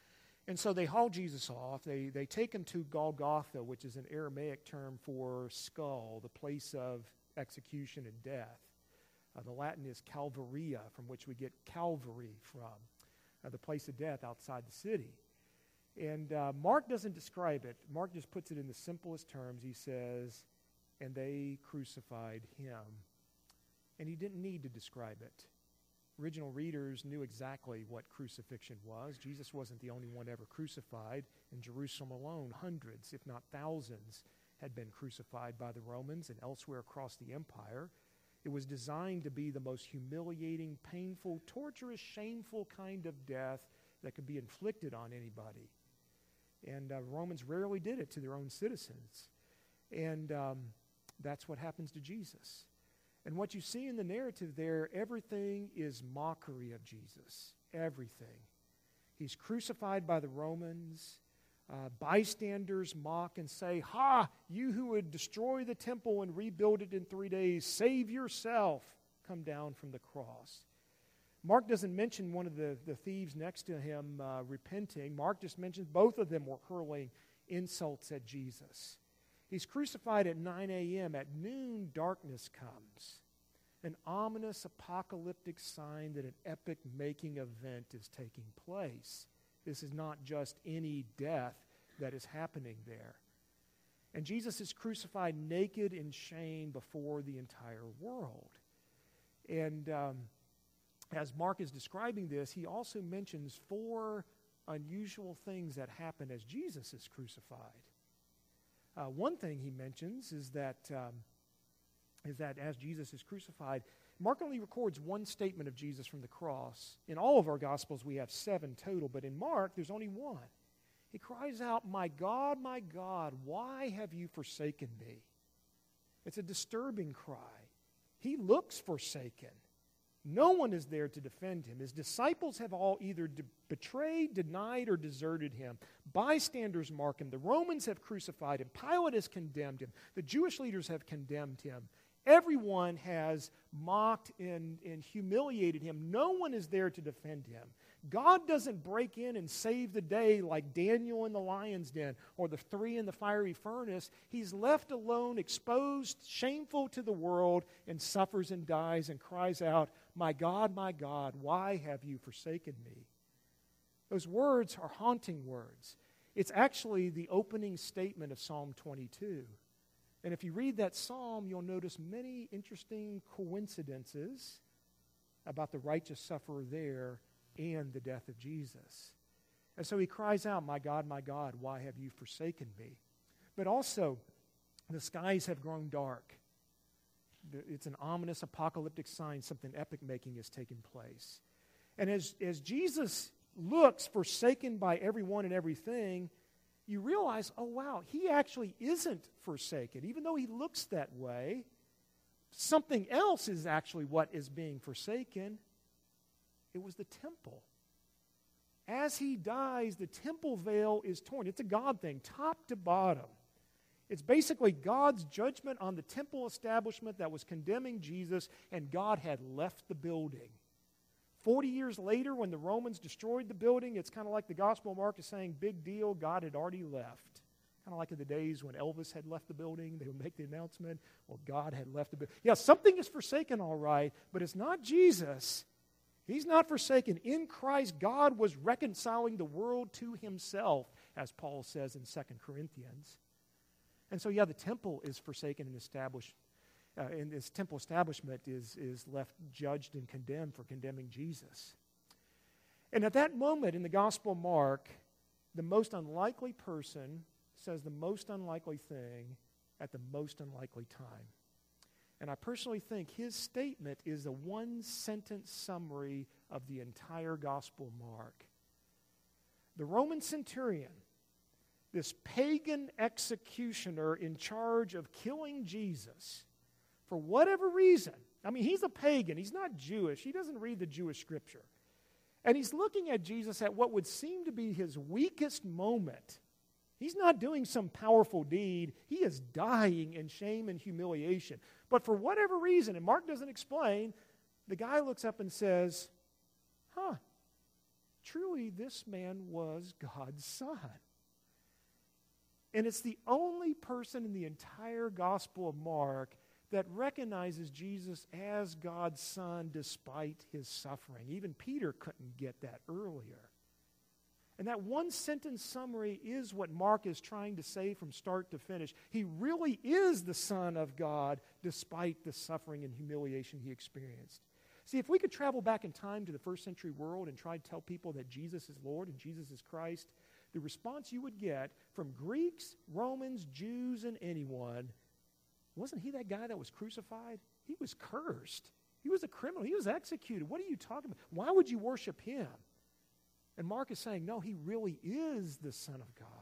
And so they haul Jesus off. They take him to Golgotha, which is an Aramaic term for skull, the place of execution and death. The Latin is Calvaria, from which we get Calvary from, the place of death outside the city. And Mark doesn't describe it. Mark just puts it in the simplest terms. He says, and they crucified him. And he didn't need to describe it. Original readers knew exactly what crucifixion was. Jesus wasn't the only one ever crucified. In Jerusalem alone, hundreds, if not thousands, had been crucified by the Romans and elsewhere across the empire. It was designed to be the most humiliating, painful, torturous, shameful kind of death that could be inflicted on anybody. And Romans rarely did it to their own citizens. And that's what happens to Jesus. And what you see in the narrative there, everything is mockery of Jesus. Everything. He's crucified by the Romans. Bystanders mock and say, "Ha, you who would destroy the temple and rebuild it in 3 days, save yourself. Come down from the cross." Mark doesn't mention one of the thieves next to him repenting. Mark just mentions both of them were hurling insults at Jesus. He's crucified at 9 a.m. At noon, darkness comes. An ominous apocalyptic sign that an epic-making event is taking place. This is not just any death that is happening there. And Jesus is crucified naked in shame before the entire world. And as Mark is describing this, he also mentions 4 unusual things that happen as Jesus is crucified. One thing he mentions is that as Jesus is crucified, Mark only records one statement of Jesus from the cross. In all of our Gospels, we have 7 total, but in Mark, there's only one. He cries out, my God, why have you forsaken me?" It's a disturbing cry. He looks forsaken. No one is there to defend him. His disciples have all either betrayed, denied, or deserted him. Bystanders mark him. The Romans have crucified him. Pilate has condemned him. The Jewish leaders have condemned him. Everyone has mocked and humiliated him. No one is there to defend him. God doesn't break in and save the day like Daniel in the lion's den or the 3 in the fiery furnace. He's left alone, exposed, shameful to the world, and suffers and dies and cries out, my God, why have you forsaken me?" Those words are haunting words. It's actually the opening statement of Psalm 22. And if you read that psalm, you'll notice many interesting coincidences about the righteous sufferer there and the death of Jesus. And so he cries out, my God, why have you forsaken me?" But also, the skies have grown dark. It's an ominous apocalyptic sign something epic-making is taking place. And as Jesus looks forsaken by everyone and everything, you realize, oh wow, he actually isn't forsaken. Even though he looks that way, something else is actually what is being forsaken. It was the temple. As he dies, the temple veil is torn. It's a God thing, top to bottom. It's basically God's judgment on the temple establishment that was condemning Jesus, and God had left the building. 40 years later, when the Romans destroyed the building, it's kind of like the Gospel of Mark is saying, big deal, God had already left. Kind of like in the days when Elvis had left the building, they would make the announcement, well, God had left the building. Yeah, something is forsaken, all right, but it's not Jesus. He's not forsaken. In Christ, God was reconciling the world to himself, as Paul says in 2 Corinthians. And so, yeah, the temple is forsaken and established. And this temple establishment is left judged and condemned for condemning Jesus. And at that moment in the Gospel of Mark, the most unlikely person says the most unlikely thing at the most unlikely time. And I personally think his statement is a one-sentence summary of the entire Gospel of Mark. The Roman centurion, this pagan executioner in charge of killing Jesus, for whatever reason, I mean, he's a pagan, he's not Jewish, he doesn't read the Jewish scripture. And he's looking at Jesus at what would seem to be his weakest moment. He's not doing some powerful deed, he is dying in shame and humiliation. But for whatever reason, and Mark doesn't explain, the guy looks up and says, truly this man was God's son. And it's the only person in the entire Gospel of Mark that recognizes Jesus as God's son despite his suffering. Even Peter couldn't get that earlier. And that one sentence summary is what Mark is trying to say from start to finish. He really is the Son of God despite the suffering and humiliation he experienced. See, if we could travel back in time to the first century world and try to tell people that Jesus is Lord and Jesus is Christ, the response you would get from Greeks, Romans, Jews, and anyone, wasn't he that guy that was crucified? He was cursed. He was a criminal. He was executed. What are you talking about? Why would you worship him? And Mark is saying, no, he really is the Son of God.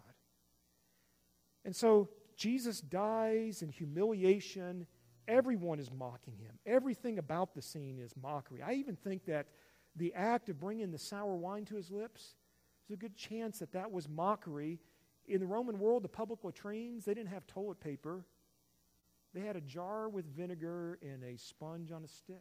And so Jesus dies in humiliation. Everyone is mocking him. Everything about the scene is mockery. I even think that the act of bringing the sour wine to his lips, there's a good chance that that was mockery. In the Roman world, the public latrines, they didn't have toilet paper. They had a jar with vinegar and a sponge on a stick.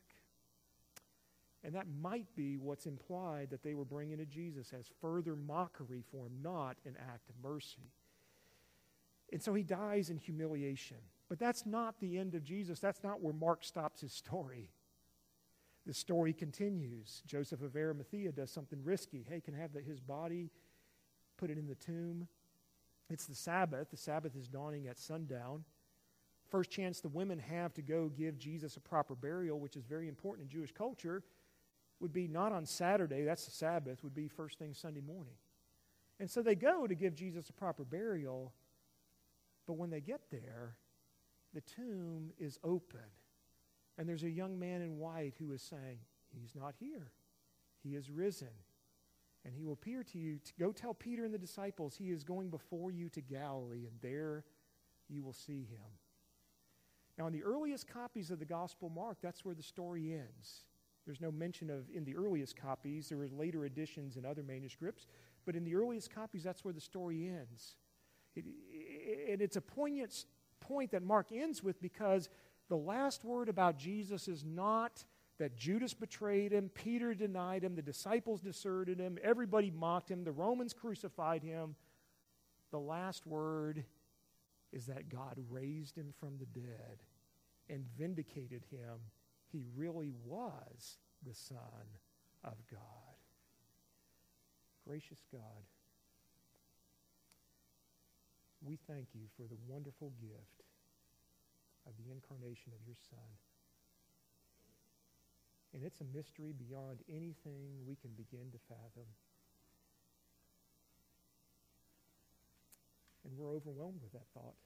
And that might be what's implied that they were bringing to Jesus as further mockery for him, not an act of mercy. And so he dies in humiliation. But that's not the end of Jesus. That's not where Mark stops his story. The story continues. Joseph of Arimathea does something risky. Hey, can I have his body, put it in the tomb? It's the Sabbath. The Sabbath is dawning at sundown. First chance the women have to go give Jesus a proper burial, which is very important in Jewish culture, would be not on Saturday, that's the Sabbath, would be first thing Sunday morning. And so they go to give Jesus a proper burial, but when they get there, the tomb is open. And there's a young man in white who is saying, he's not here. He is risen. And he will appear to you. Go tell Peter and the disciples he is going before you to Galilee, and there you will see him. Now, in the earliest copies of the Gospel of Mark, that's where the story ends. There's no mention of in the earliest copies. There were later editions in other manuscripts. But in the earliest copies, that's where the story ends. And it's a poignant point that Mark ends with because the last word about Jesus is not that Judas betrayed him, Peter denied him, the disciples deserted him, everybody mocked him, the Romans crucified him. The last word is that God raised him from the dead and vindicated him. He really was the Son of God. Gracious God, we thank you for the wonderful gift of the incarnation of your Son. And it's a mystery beyond anything we can begin to fathom. And we're overwhelmed with that thought.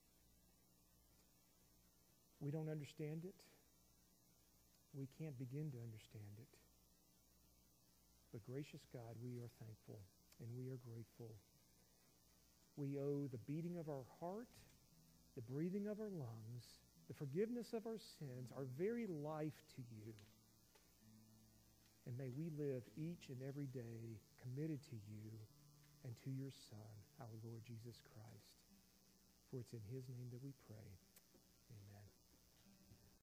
We don't understand it. We can't begin to understand it. But gracious God, we are thankful and we are grateful. We owe the beating of our heart, the breathing of our lungs, the forgiveness of our sins, our very life to you. And may we live each and every day committed to you and to your Son, our Lord Jesus Christ. For it's in his name that we pray.